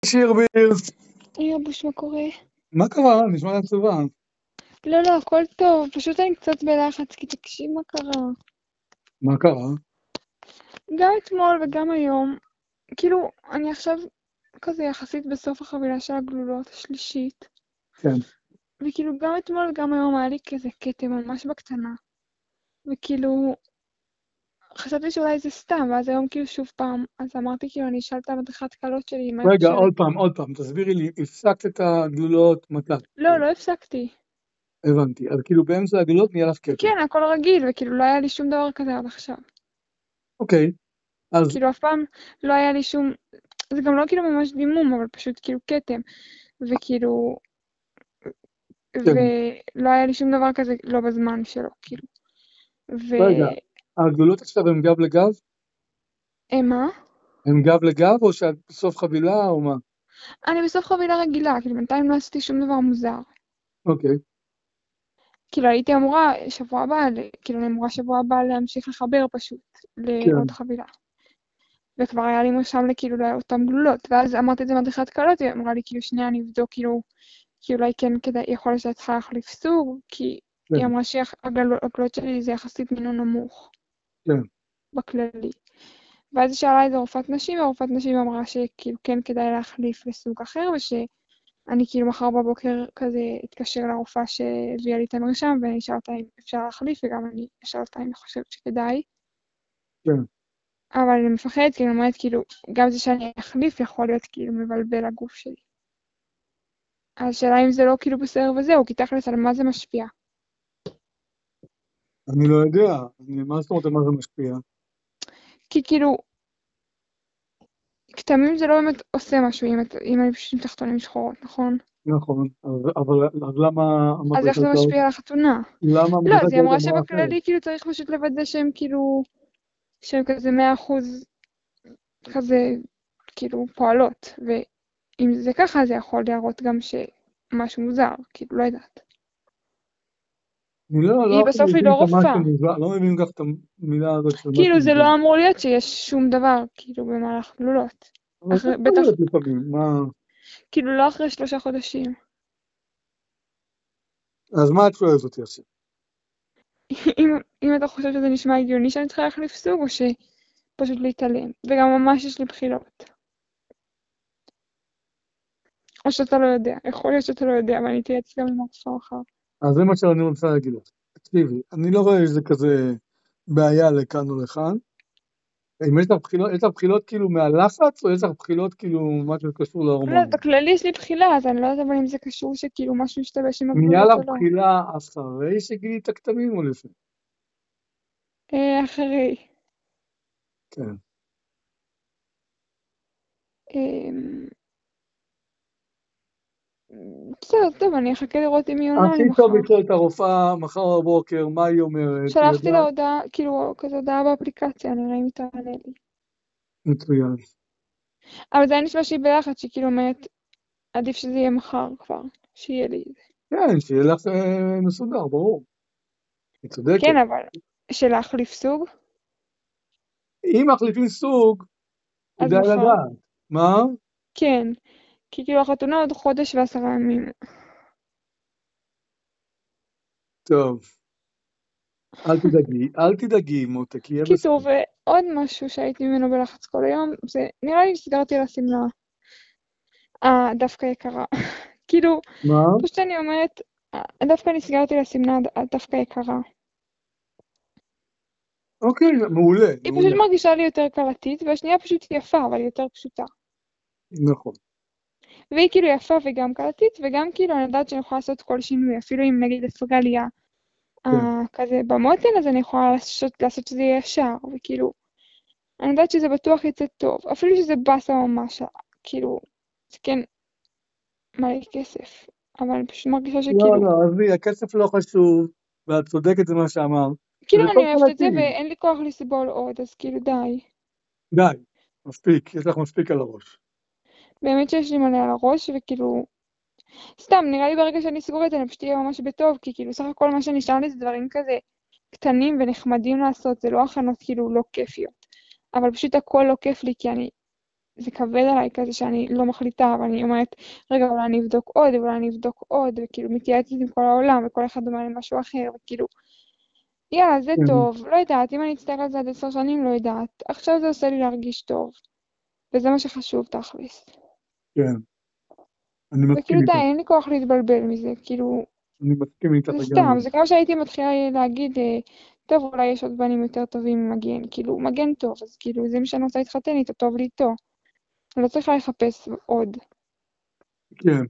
שירביר, בוש, מה קורה? מה קרה? נשמע עצובה. לא, הכל טוב, פשוט אני קצת בלחץ, כי תקשיב מה קרה. מה קרה? גם אתמול וגם היום, כאילו, אני עכשיו כזה יחסית בסוף החבילה של הגלולות השלישית, כן. וכאילו גם אתמול וגם היום היה לי כזה קטע ממש בקטנה, וכאילו, חשבתי שאולי זה סתם, ואז היום כאילו שוב פעם, אז אמרתי כאילו אני אשאל את המדריכת קלות שלי מה היא רגע, חושבת. עוד פעם, תסבירי לי, הפסקת את הגלולות, מתי? לא הפסקתי. הבנתי, אז כאילו באמצע הגלולות נהיה לך קטע. כן, הכל רגיל, וכאילו לא היה לי שום דבר כזה עד עכשיו. אוקיי, אז כאילו אף פעם לא היה לי שום, זה גם לא כאילו ממש דימום, אבל פשוט כאילו כתם, וכאילו, כן. ולא היה לי שום דבר כזה לא בזמן שלו, כאילו. רגע, הגלולות עכשיו הם גב לגב? מה? הם גב לגב או שאת בסוף חבילה או מה? אני בסוף חבילה רגילה, כאילו בינתיים לא עשיתי שום דבר מוזר. אוקיי, כאילו הייתי אמורה שבוע הבא, כאילו אני אמורה שבוע הבא להמשיך לחבר פשוט כן, לעוד חבילה. וכבר היה לי מרשם לכאילו לאותם גלולות, ואז אמרתי את זה מדריכת קלות, היא אמרה לי כאילו שנייה אני אבדוק כאילו, כי אולי כן כדאי, יכול להיות שאת צריכה להחליף סוג, כי היא כן, אמרה שהגלולות שלי זה יחסית מינון נמוך כן. בכללי. ואז היא שאלה איזה רופאת נשים, ורופאת נשים אמרה שכאילו כן כדאי להחליף לסוג אחר, ושאני כאילו מחר בבוקר כזה אתקשר לרופאה שהביאה לי את המרשם, ואני אשאל אותה אם אפשר להחליף, וגם אני אשאל אותה אם אני חושבת שכדאי. כן. אבל אני מפחדת, כאילו, אומרת, כאילו, גם זה שאני אחליף יכול להיות כאילו מבלבל הגוף שלי. אז השאלה אם זה לא כאילו בסדר וזהו, כי תכלס על מה זה משפיע. אני לא יודע, מה זאת אומרת על מה זה משפיע? כי כאילו, כתמים זה לא באמת עושה משהו אם אני פשוט עם תחתונים שחורות, נכון? נכון, אז למה אז איך המדריכת זה קלות? משפיע על החתונה? למה לא, המדריכת אז היא קלות אמרה אמרה אחרת? שבכללי כאילו צריך פשוט לוודא שהם כאילו, שהם כזה 100% כזה כאילו פועלות, ואם זה ככה זה יכול להראות גם שמשהו מוזר, כאילו לא יודעת. אני לא היא יכול בסוף היא לא להבין את רופאה, המשהו מוזר, לא מבין כך את המילה הזאת של משהו כאילו זה מוזר. לא אמור להיות שיש שום דבר כאילו במהלך גלולות. אבל זה יכול בטח, להיות לפעמים, מה... כאילו לא אחרי 3 חודשים. אז מה את שואלת אותי עכשיו? אם אתה חושב שזה נשמע הגיוני שאני צריכה להחליף סוג, או שפשוט להתעלם. וגם ממש יש לי בחילות. או שאתה לא יודע. יכול להיות שאתה לא יודע, ואני אתייעץ גם עם הרופאה מחר. אז זה מה שאני רוצה להגיד לך. תקשיבי, אני לא רואה שזה כזה בעיה לכאן או לכאן. אם יש לך בחילות כאילו מהלחץ, או יש לך בחילות כאילו משהו שקשור לא, להורמונים? בכללי יש לי בחילה, אז אני לא יודעת אבל אם זה קשור שכאילו משהו השתבש עם נהיה הגלולות לך או לא. בחילה אחרי שגילית הכתמים או לפני? אחרי. כן. אמ, בסדר, טוב, אני אחכה לראות אם היא עונה הכי לי טוב מחר. לשאול את הרופאה מחר בבוקר, מה היא אומרת, היא שלחתי לה יודעת הודעה, כאילו, כזה הודעה באפליקציה, נראה אם היא תענה לי. מצוין. אבל זה היה נשמע שהיא בלחץ, שהיא כאילו אומרת, עדיף שזה יהיה מחר כבר, שיהיה לי את זה. כן, שיהיה לך מסודר, ברור. היא צודקת. כן, אבל שלהחליף סוג, אם מחליפים סוג, אז כדאי מחר. לדעת. מה? כן, כי כאילו החתונה עוד חודש ו10 ימים. טוב, אל תדאגי, מותק, יהיה בסדר. קיצור, ועוד משהו שהייתי ממנו בלחץ כל היום, זה נראה לי שסגרתי על השמלה דווקא יקרה. כאילו, מה? פשוט אני אומרת, דווקא אני סגרתי על השמלה דווקא יקרה. אוקיי, מעולה, היא פשוט מעולה. מרגישה לי יותר קלתית, והשנייה פשוט יפה, אבל יותר פשוטה. נכון. והיא כאילו יפה וגם קלתית, וגם כאילו אני יודעת שאני יכולה לעשות כל שינוי, אפילו אם נגיד הפגע לי כן. כזה במותן, אז אני יכולה לעשות שזה יהיה ישר, וכאילו, אני יודעת שזה בטוח יצא טוב, אפילו שזה באסה ממש, כאילו, זה כן מלא כסף, אבל אני פשוט מרגישה לא, שכאילו, לא, עזבי, הכסף לא חשוב, ואת צודקת במה שאמרת. כאילו וזה אני טוב אוהבת את זה קלטי. ואין לי כוח לסבול עוד, אז כאילו די. די, מספיק, יש לך מספיק על הראש. באמת שיש לי מלא על הראש, וכאילו, סתם, נראה לי ברגע שאני אסגור את זה, אני פשוט אהיה ממש בטוב, כי כאילו, סך הכל מה שנשאר לי זה דברים כזה קטנים ונחמדים לעשות, זה לא הכנות כאילו לא כיפיות. אבל פשוט הכל לא כיף לי, כי זה כבד עליי כזה שאני לא מחליטה, אבל אני אומרת, רגע, אולי אני אבדוק עוד, אולי אני אבדוק עוד, וכאילו מתייעצת עם כל העולם, וכל אחד אומר לי משהו אחר, וכאילו, יאללה, זה כן, טוב, לא יודעת, אם אני אצטרך על זה עד 10 שנים, לא יודעת. עכשיו זה עושה לי להרגיש טוב, וזה מה שחשוב תכלס. כן, אני מסכים וכאילו די, איתך, אין לי כוח להתבלבל מזה, כאילו, אני מסכים איתך זה סתם, לגמרי. זה כמו שהייתי מתחילה להגיד, טוב, אולי יש עוד בנים יותר טובים ממגן, כאילו, מגן טוב, אז כאילו, זה מי שאני רוצה להתחתן איתו, טוב לי איתו. אני לא צריכה לחפש עוד. כן,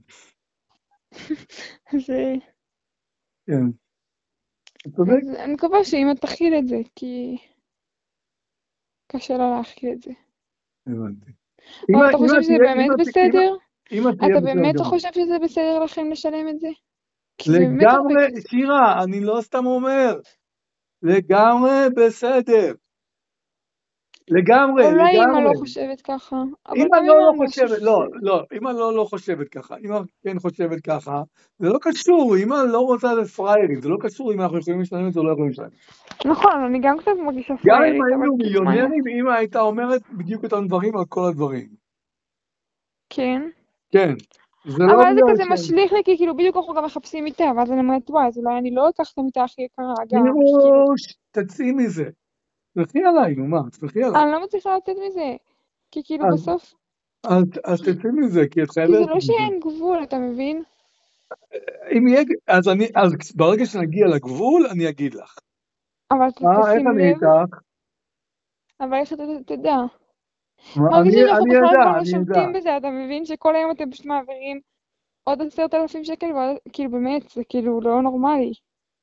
זה... כן, אתה צודק, אז אני מקווה שאמא תכיל את זה, כי קשה לה להכיל את זה. הבנתי. אבל אתה חושב שזה באמת בסדר? אמא תהיה אתה בסדר באמת גמור. חושב שזה בסדר לכם לשלם את זה? כי זה באמת הרבה לגמרי, כסף. שירה, אני לא סתם אומר, לגמרי בסדר, לגמרי, אולי אמא לא לגמרי. חושבת ככה, אבל אמא גם לא אמא אני לא חושבת חושבת, לא, שזה... לא, אמא לא חושבת ככה, אמא כן חושבת ככה, זה לא קשור, אמא לא רוצה לפריירים, זה לא קשור אם אנחנו יכולים לשלם את זה או לא יכולים לשלם את זה. נכון, אני גם קצת מרגישה גם אם פריירית, אבל היינו כאילו, מה אני... מיליונרים, אמא הייתה אומרת בדיוק אותם דברים על כל הדברים. כן. כן, זה לא אבל זה בגלל כזה משליך לי, כי כאילו בדיוק אנחנו גם מחפשים איתה, ואז אני אומרת, וואי, אז אולי אני לא אקח את המיטה הכי יקרה, גם, כי כאילו, נירוש, תצאי מזה. תסמכי עליי, נו מה, תסמכי עליי. אני לא מצליחה לצאת מזה, כי כאילו אז, בסוף, אז תצאי מזה, כי את כי חייבת זה לצאת לא מזה. שאין גבול, אתה מבין? אם יהיה, אז ברגע שנגיע לגבול, אני אגיד לך. אבל איך תשים אני לב, איתך? אבל איך אתה תדע? אני, מרגיש לי שאנחנו אני בכלל יודע, כבר לא אני יודע. שולטים בזה, אתה מבין שכל היום אתם פשוט מעבירים עוד 10,000 שקל, כאילו באמת, זה כאילו לא נורמלי.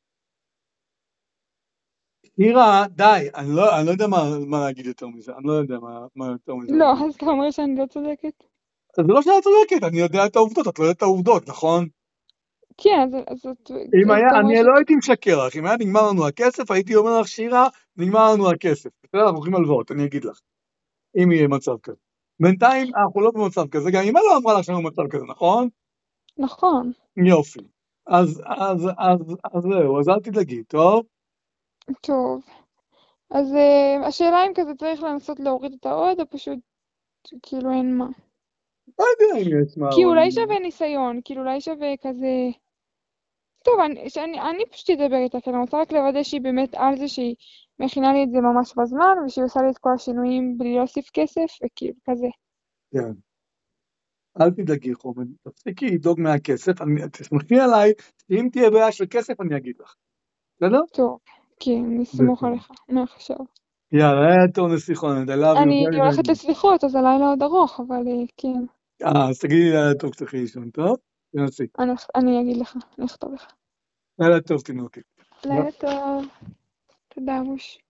שירה, די, אני לא יודע מה להגיד יותר מזה, אני לא יודע מה יותר מזה לא, להגיד. אז אתה אומר שאני לא צודקת? אז זה לא שאת צודקת, אני יודע את העובדות, את לא יודעת את העובדות, נכון? כן, אז אתה אומר אני לא הייתי משקר לך, אם היה נגמר לנו הכסף, הייתי אומר לך, שירה, נגמר לנו הכסף. בסדר, אנחנו הולכים הלוואות, אני אגיד לך, אם יהיה מצב כזה. בינתיים אנחנו לא במצב כזה, גם אמא לא אמרה לך שאנחנו במצב כזה, נכון? נכון, יופי. אז זהו, אז אל תדאגי, טוב? טוב. אז השאלה אם כזה צריך לנסות להוריד את העוד, או פשוט כאילו אין מה. לא יודע אם יש מה, כי אבל... אולי שווה ניסיון, כאילו אולי שווה כזה... טוב, אני פשוט אדבר איתה, כי אני רוצה רק לוודא שהיא באמת על זה שהיא מכינה לי את זה ממש בזמן, ושהיא עושה לי את כל השינויים בלי להוסיף כסף, וכאילו כזה. כן. אל תדאגי, חומד, תפסיקי לדאוג מהכסף, תסמכי עליי, שאם תהיה בעיה של כסף אני אגיד לך, בסדר? טוב, כן, נסמוך בסדר. עליך, מעכשיו. יאללה, היה טוב נסיכונת, I love you אני very very הולכת much. לסליחות, אז הלילה עוד ארוך, אבל כן. אז תגידי לי לילה טוב שתלכי לישון, טוב? תנסי. אני אגיד לך, אני אכתוב לך. לילה טוב תינוקת. לילה טוב. תודה, רוש.